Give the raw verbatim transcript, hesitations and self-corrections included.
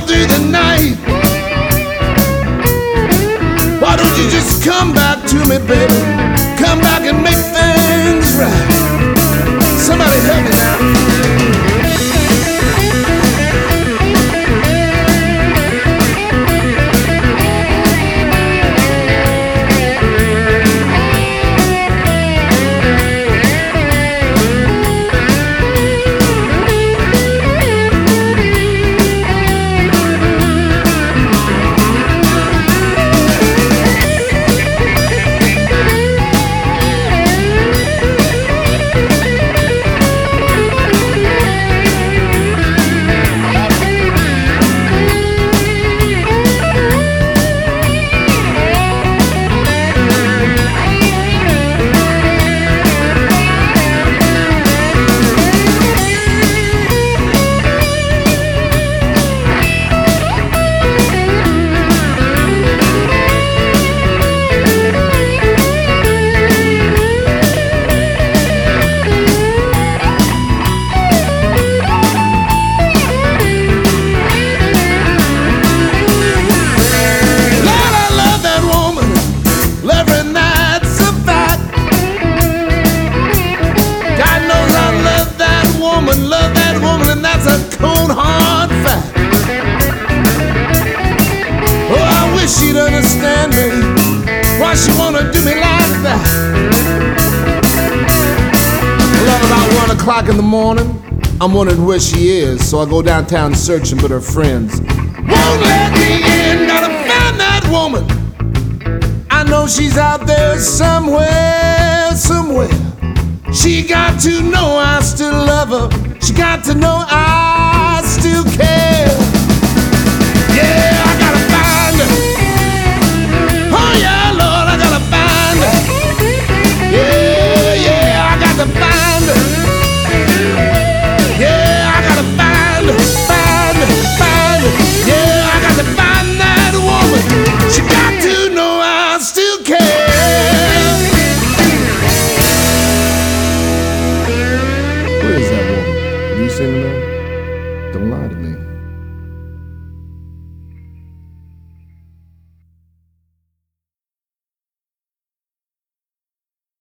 through the night. Why don't you just come back to me, baby? Come back and make things right. Somebody help me now. Love that woman, and that's a cold hard fact. Oh, I wish she'd understand me. Why she wanna do me like that? Well, about one o'clock in the morning, I'm wondering where she is, so I go downtown searching, but her friends won't let me in. Gotta find that woman. I know she's out there somewhere, somewhere. She got to know I still love her. She got to know I still care.